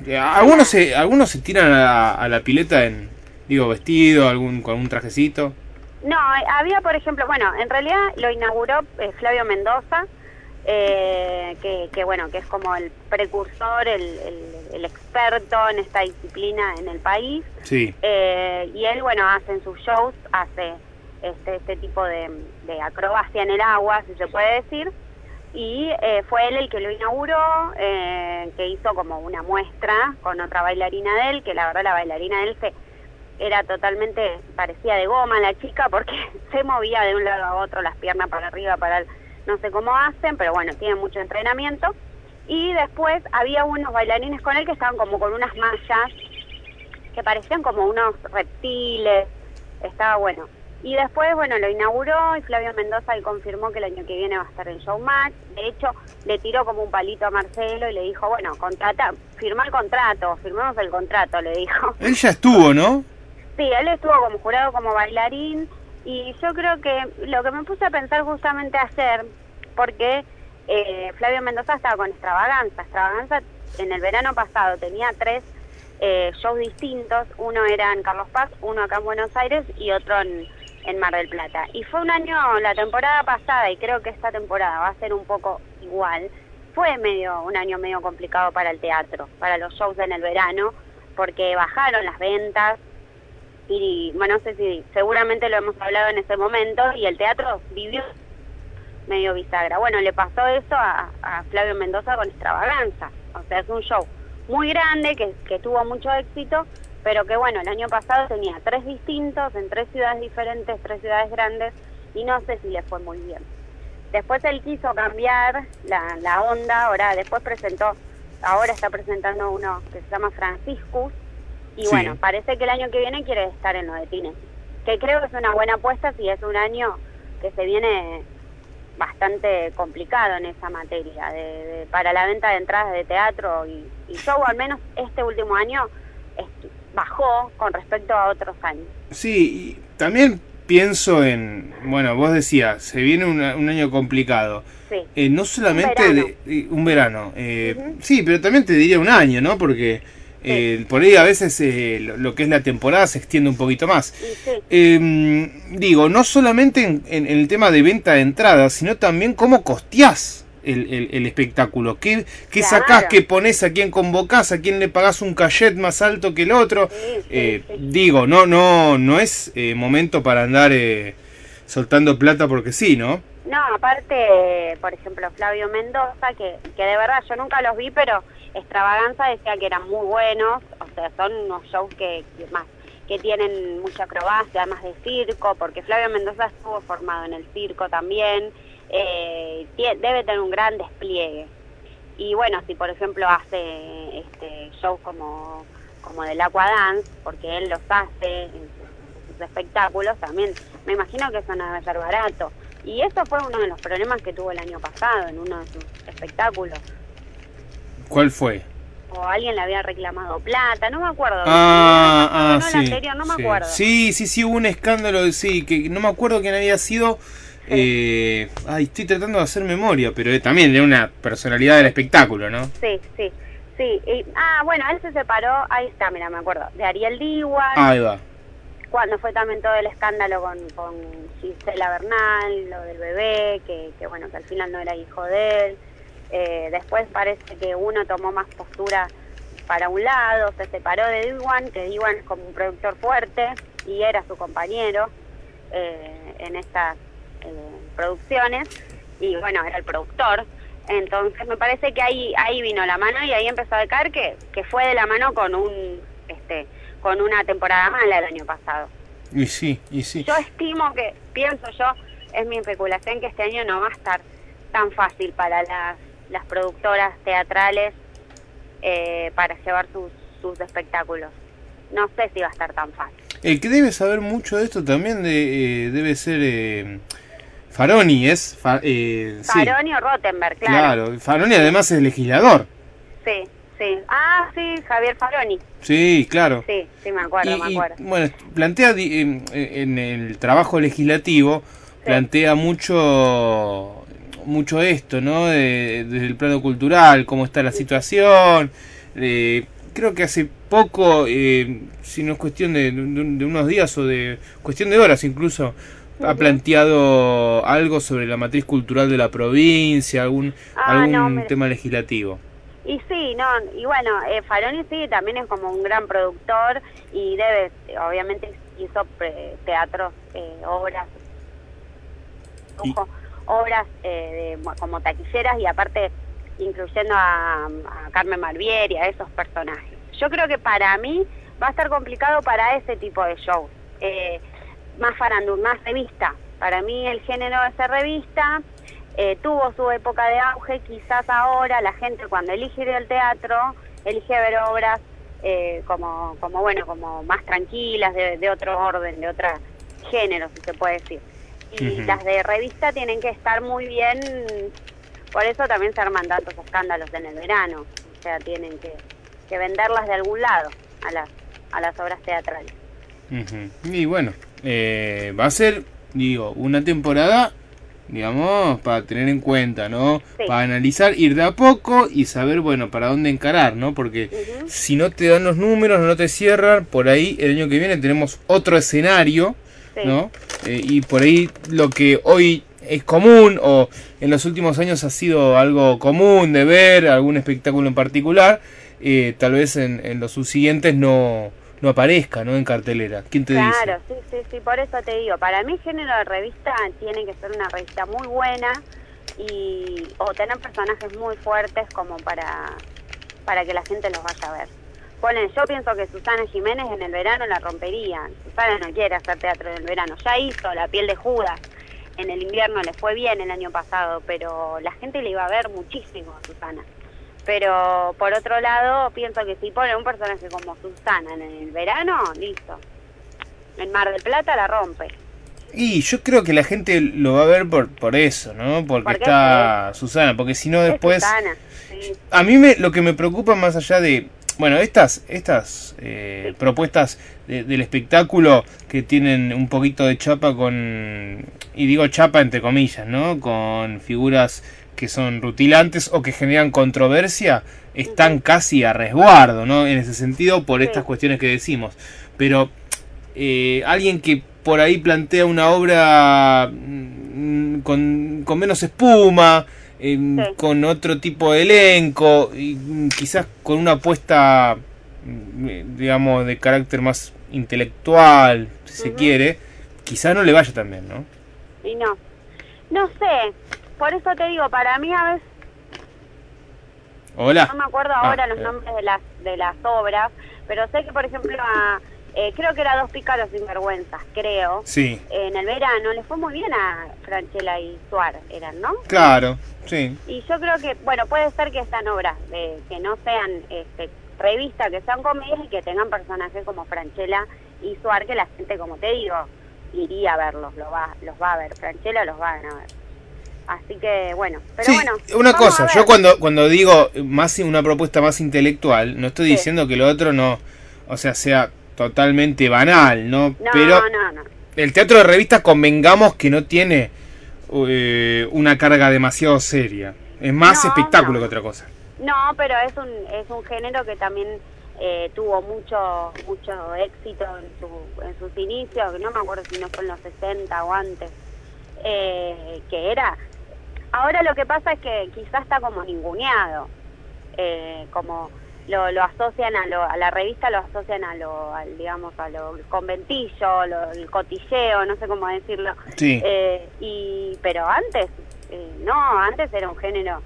Algunos se tiran a la pileta vestido, con un trajecito. No, había, por ejemplo, bueno, en realidad lo inauguró Flavio Mendoza, que bueno, que es como el precursor, el experto en esta disciplina en el país. Sí. Y él, bueno, hace en sus shows, hace este tipo de acrobacia en el agua, si se puede decir. Y fue él el que lo inauguró, que hizo como una muestra con otra bailarina de él, que la verdad la bailarina de él era totalmente, parecía de goma la chica, porque se movía de un lado a otro, las piernas para arriba, no sé cómo hacen, pero bueno, tiene mucho entrenamiento. Y después había unos bailarines con él que estaban como con unas mallas, que parecían como unos reptiles, estaba bueno. Y después, bueno, lo inauguró y Flavio Mendoza y confirmó que el año que viene va a estar en Showmatch. De hecho, le tiró como un palito a Marcelo y le dijo, bueno, firmemos el contrato, le dijo. Él ya estuvo, ¿no? Sí, él estuvo como jurado, como bailarín, y yo creo que lo que me puse a pensar justamente ayer, porque Flavio Mendoza estaba con Extravaganza en el verano pasado tenía 3 shows distintos, uno era en Carlos Paz, uno acá en Buenos Aires y otro en Mar del Plata. Y fue la temporada pasada, y creo que esta temporada va a ser un poco igual, fue un año medio complicado para el teatro, para los shows en el verano, porque bajaron las ventas, y bueno, no sé si seguramente lo hemos hablado en ese momento, y el teatro vivió medio bisagra. Bueno, le pasó eso a Flavio Mendoza con Extravaganza, o sea, es un show muy grande que tuvo mucho éxito, pero que bueno, el año pasado tenía 3 distintos en 3 ciudades diferentes, 3 ciudades grandes, y no sé si le fue muy bien. Después él quiso cambiar la onda, ahora está presentando uno que se llama Franciscus, y Sí. bueno, parece que el año que viene quiere estar en lo de Tine, que creo que es una buena apuesta si es un año que se viene bastante complicado en esa materia, para la venta de entradas de teatro y show, al menos este último año bajó con respecto a otros años. Sí, y también pienso bueno, vos decías, se viene un año complicado. Sí. No solamente un verano. Uh-huh. Sí, pero también te diría un año, ¿no? Porque por ahí a veces lo que es la temporada se extiende un poquito más. Sí. Digo, no solamente en el tema de venta de entradas, sino también cómo costeás el espectáculo. ¿Qué Claro. sacás, qué ponés, a quién convocás, a quién le pagás un cachet más alto que el otro? Sí. Digo, no es momento para andar soltando plata porque sí, ¿no? No, aparte, por ejemplo, Flavio Mendoza, que de verdad yo nunca los vi, pero Extravaganza decía que eran muy buenos, o sea, son unos shows que tienen mucha acrobacia, además de circo, porque Flavio Mendoza estuvo formado en el circo también, debe tener un gran despliegue. Y bueno, si por ejemplo hace shows como del Aquadance, porque él los hace en sus espectáculos, también me imagino que eso no debe ser barato. Y eso fue uno de los problemas que tuvo el año pasado en uno de sus espectáculos. ¿Cuál fue? O alguien le había reclamado plata, no me acuerdo. Sí. El anterior, no me acuerdo. Sí, hubo un escándalo, sí, que no me acuerdo quién había sido. Sí. Estoy tratando de hacer memoria, pero también de una personalidad del espectáculo, ¿no? Sí. Bueno, él se separó, ahí está, mira, me acuerdo, de Ariel Digual. Ahí va. Cuando fue también todo el escándalo con Gisela Bernal, lo del bebé, que bueno, que al final no era hijo de él. Después parece que uno tomó más postura para un lado, se separó de Diwan, que Diwan es como un productor fuerte y era su compañero en estas producciones, y bueno, era el productor. Entonces me parece que ahí vino la mano, y ahí empezó a decaer, que fue de la mano con una temporada mala el año pasado. Y sí. Yo estimo pienso yo, es mi especulación, que este año no va a estar tan fácil para las productoras teatrales para llevar sus espectáculos. No sé si va a estar tan fácil. El que debe saber mucho de esto también debe ser Faroni, ¿es? Faroni o Rottenberg, claro. Claro, Faroni además es legislador. Sí. Sí, Javier Faroni. Sí, claro. Sí, me acuerdo. Bueno, plantea en el trabajo legislativo, plantea mucho esto, ¿no? Desde el plano cultural, cómo está la situación, creo que hace poco, si no es cuestión de unos días o de cuestión de horas incluso, ha planteado algo sobre la matriz cultural de la provincia, algún tema legislativo. Y sí, no, y bueno, Faroni sí, también es como un gran productor y obviamente hizo teatros, obras, obras como taquilleras y aparte incluyendo a Carmen Barbieri, a esos personajes. Yo creo que para mí va a estar complicado para ese tipo de shows, más farándula, más revista. Para mí el género de ser revista tuvo su época de auge, quizás ahora la gente cuando elige ir al teatro, elige ver obras como más tranquilas, de otro orden, de otro género, si se puede decir. Y las de revista tienen que estar muy bien, por eso también se arman tantos escándalos en el verano, o sea, tienen que venderlas de algún lado a las obras teatrales. Y bueno, va a ser, una temporada, digamos, para tener en cuenta, ¿no? Sí. Para analizar, ir de a poco y saber, bueno, para dónde encarar, ¿no? Porque si no te dan los números, no te cierran, por ahí el año que viene tenemos otro escenario, sí, ¿no? Y por ahí lo que hoy es común o en los últimos años ha sido algo común de ver algún espectáculo en particular, tal vez en los subsiguientes no aparezca, ¿no? En cartelera. ¿Quién te dice? Claro, sí, por eso te digo, para mí género de revista tiene que ser una revista muy buena o tener personajes muy fuertes como para que la gente los vaya a ver. Yo pienso que Susana Jiménez en el verano la rompería. Susana no quiere hacer teatro en el verano, ya hizo La piel de Judas. En el invierno le fue bien el año pasado, pero la gente le iba a ver muchísimo a Susana. Pero por otro lado, pienso que si pone un personaje como Susana en el verano, listo. En Mar del Plata la rompe. Y yo creo que la gente lo va a ver por eso, ¿no? Porque está Susana, porque si no después... Susana, sí. A mí lo que me preocupa más allá de... Bueno, estas propuestas del espectáculo que tienen un poquito de chapa con... Y digo chapa entre comillas, ¿no? Con figuras que son rutilantes o que generan controversia, están casi a resguardo, ¿no? En ese sentido, por estas cuestiones que decimos. Pero alguien que por ahí plantea una obra con menos espuma, con otro tipo de elenco, y quizás con una apuesta, digamos, de carácter más intelectual, si se quiere, quizás no le vaya tan bien, ¿no? Y no sé, por eso te digo, para mí a veces... Hola. No me acuerdo ahora los nombres de las obras, pero sé que, por ejemplo, creo que era Dos pícaros sinvergüenzas, creo. Sí. En el verano le fue muy bien a Franchella y Suar, eran, ¿no? Claro, sí. Y yo creo que, bueno, puede ser que están obras que no sean revistas, que sean comedias y que tengan personajes como Franchella y Suar, que la gente, como te digo, iría a verlos, los va a ver. Franchella los van a ver. Así que, bueno, pero sí, bueno. Una cosa, yo cuando digo más una propuesta más intelectual, no estoy diciendo que lo otro no, o sea totalmente banal, ¿no? Pero no. El teatro de revista, convengamos que no tiene una carga demasiado seria. Es más espectáculo que otra cosa. No, pero es un género que también tuvo mucho éxito en sus inicios, no me acuerdo si no fue en los 60 o antes, que era... Ahora lo que pasa es que quizás está como ninguneado, como lo asocian a la revista, lo asocian al conventillo, el cotilleo, no sé cómo decirlo. Sí. Pero antes, antes era un género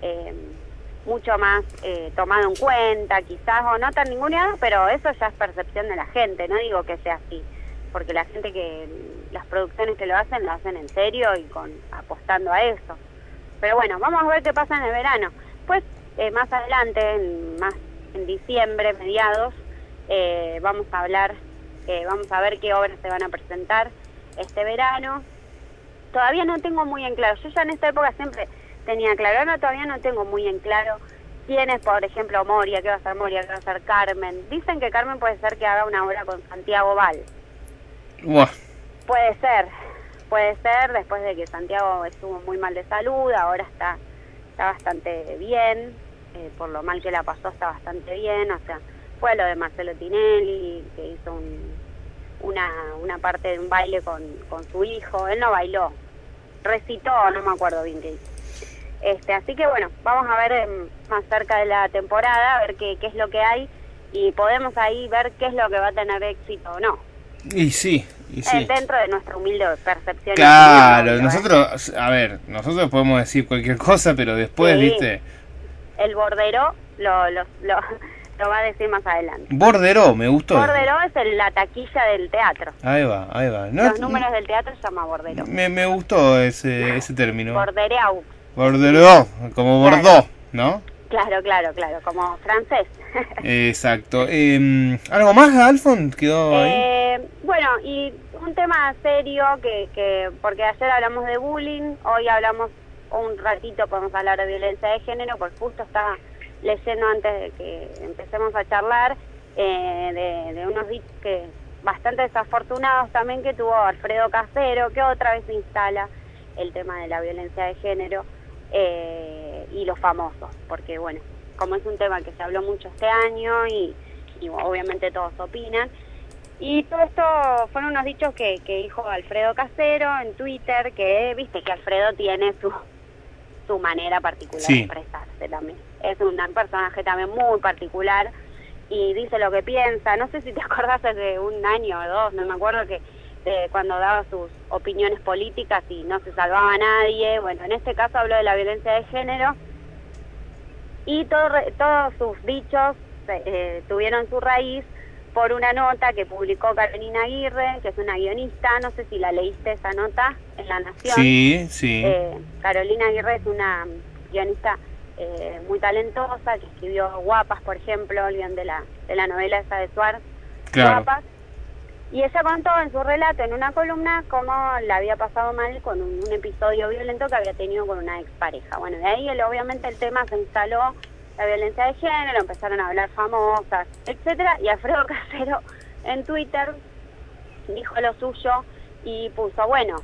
mucho más tomado en cuenta, quizás, o no tan ninguneado, pero eso ya es percepción de la gente, no digo que sea así, porque la gente las producciones que lo hacen en serio y apostando a eso. Pero bueno, vamos a ver qué pasa en el verano. Pues más adelante, en diciembre, mediados, vamos a ver qué obras se van a presentar este verano. Todavía no tengo muy en claro, yo ya en esta época siempre tenía claro, ahora todavía no tengo muy en claro quién es, por ejemplo, Moria, qué va a ser Moria, qué va a ser Carmen. Dicen que Carmen puede ser que haga una obra con Santiago Val. Buah. Puede ser, después de que Santiago estuvo muy mal de salud, ahora está bastante bien, por lo mal que la pasó está bastante bien, o sea, fue lo de Marcelo Tinelli, que hizo una parte de un baile con su hijo. Él no bailó, recitó, no me acuerdo bien qué hizo. Así que bueno, vamos a ver más cerca de la temporada, a ver qué es lo que hay, y podemos ahí ver qué es lo que va a tener éxito o no. Y sí. Dentro de nuestra humilde percepción. Claro, nosotros, a ver, nosotros podemos decir cualquier cosa, pero después, sí, ¿viste? El bordero lo va a decir más adelante. Bordero, me gustó. Bordero es la taquilla del teatro. Ahí va. Los números del teatro se llama bordero. Me gustó ese término. Bordereau. Bordero, como Bordeaux, claro. ¿no? Claro, como francés. Exacto. ¿Algo más, Alfon? ¿Quedó ahí? Bueno, y un tema serio, que porque ayer hablamos de bullying, hoy hablamos un ratito, podemos hablar de violencia de género, porque justo estaba leyendo antes de que empecemos a charlar de unos dichos que bastante desafortunados también que tuvo Alfredo Casero, que otra vez instala el tema de la violencia de género y los famosos, porque bueno, como es un tema que se habló mucho este año y obviamente todos opinan, y todo esto fueron unos dichos que dijo Alfredo Casero en Twitter, que viste que Alfredo tiene su manera particular de expresarse también. Es un personaje también muy particular y dice lo que piensa. No sé si te acordás hace un año o dos, no me acuerdo, que cuando daba sus opiniones políticas y no se salvaba a nadie. Bueno, en este caso habló de la violencia de género y todos sus dichos tuvieron su raíz por una nota que publicó Carolina Aguirre, que es una guionista. No sé si la leíste esa nota en La Nación. Sí. Carolina Aguirre es una guionista muy talentosa, que escribió Guapas, por ejemplo, el guión de la novela esa de Suar, claro. Guapas. Y ella contó en su relato, en una columna, cómo la había pasado mal con un episodio violento que había tenido con una expareja. Bueno, de ahí obviamente el tema se instaló, la violencia de género, empezaron a hablar famosas, etcétera, y Alfredo Casero en Twitter dijo lo suyo y puso, bueno,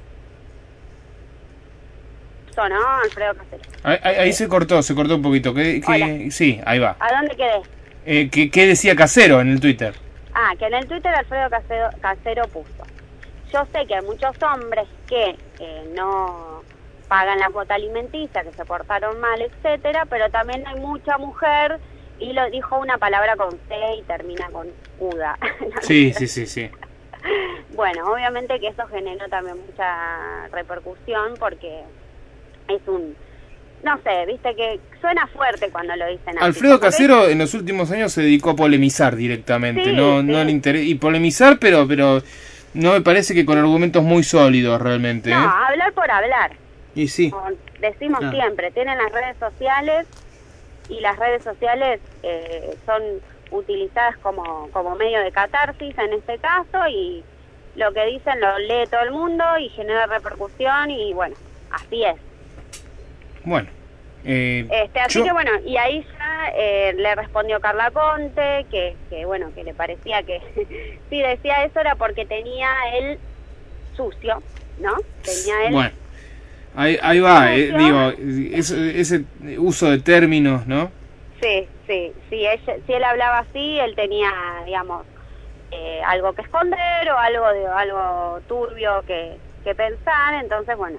¿no? Alfredo Casero. Ahí se cortó un poquito. Sí, ahí va. ¿A dónde quedé? ¿Qué decía Casero en el Twitter? Que en el Twitter Alfredo Casero puso: yo sé que hay muchos hombres que no pagan la cuota alimenticia, que se portaron mal, etcétera, pero también hay mucha mujer, y lo dijo una palabra con C y termina con UDA. Sí. Bueno, obviamente que eso generó también mucha repercusión, porque es no sé, viste que suena fuerte cuando lo dicen así. Alfredo Casero en los últimos años se dedicó a polemizar directamente, sí, no le interesa, y polemizar, pero no me parece que con argumentos muy sólidos realmente. No, hablar por hablar. Y sí. Como decimos siempre, tienen las redes sociales, y las redes sociales son utilizadas como medio de catarsis en este caso, y lo que dicen lo lee todo el mundo y genera repercusión, y bueno, así es. Bueno, así que bueno, y ahí ya le respondió Carla Conte, que bueno, que le parecía que si decía eso era porque tenía él sucio, ¿no? Tenía él. Bueno, ahí va, digo, ese uso de términos, ¿no? Sí, si él hablaba así, él tenía, digamos, algo que esconder o algo turbio que pensar, entonces bueno,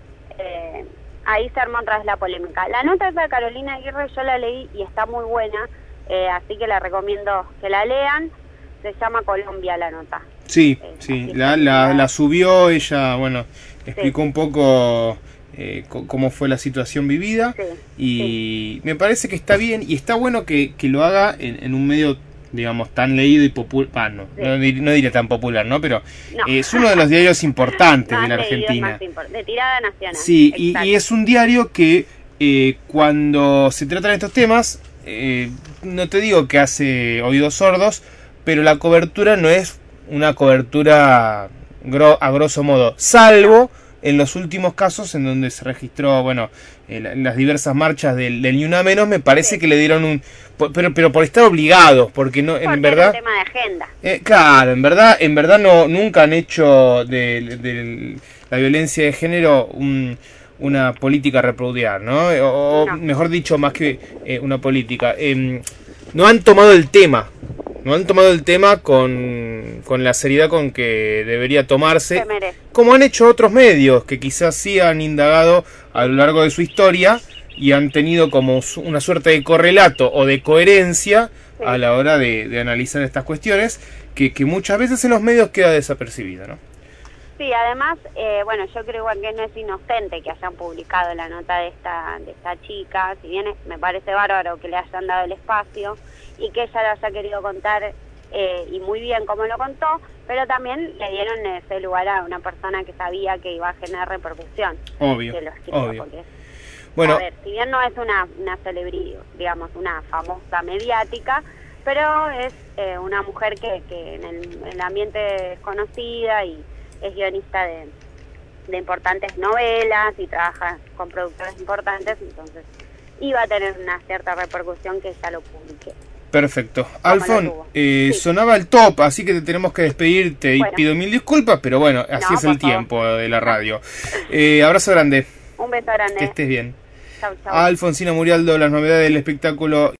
ahí se armó otra vez la polémica. La nota esa de Carolina Aguirre yo la leí y está muy buena, así que la recomiendo que la lean. Se llama Colombia la nota. Sí, la subió ella, bueno, explicó un poco cómo fue la situación vivida, y me parece que está bien y está bueno que lo haga en un medio, digamos, tan leído y popular, no diría tan popular, ¿no? Pero es uno de los diarios importantes de la Argentina. De tirada nacional. Sí, y es un diario que cuando se tratan estos temas, no te digo que hace oídos sordos, pero la cobertura no es una cobertura a grosso modo, salvo en los últimos casos en donde se registró, bueno, las diversas marchas del Ni Una Menos, me parece que le dieron pero por estar obligados, porque no, en verdad, es un tema de agenda. Claro, en verdad nunca han hecho de la violencia de género una política a repudiar, ¿no? O mejor dicho, más que una política, no han tomado el tema no han tomado el tema con la seriedad con que debería tomarse, Se merece. como han hecho otros medios que quizás sí han indagado a lo largo de su historia y han tenido como una suerte de correlato o de coherencia Sí. a la hora de analizar estas cuestiones que muchas veces en los medios queda desapercibida, ¿no? Sí, además, bueno, yo creo igual que no es inocente que hayan publicado la nota de esta chica, si bien me parece bárbaro que le hayan dado el espacio y que ella lo haya querido contar y muy bien como lo contó, pero también le dieron ese lugar a una persona que sabía que iba a generar repercusión. Obvio, Que lo escribió, obvio. porque, Bueno, a ver, si bien no es una celebridad, digamos, una famosa mediática, pero es una mujer que en el ambiente es conocida y es guionista de importantes novelas y trabaja con productores importantes, entonces iba a tener una cierta repercusión que ella lo publique. perfecto. Como Alfon, lo tuvo. Sí. sonaba el top, así que te tenemos que despedir. Te Bueno. pido mil disculpas, pero bueno, así No, es el por favor. tiempo de la radio. Abrazo grande, Un beso que grande. estés bien. Chau, chau. Alfonsina Murialdo, las novedades del espectáculo.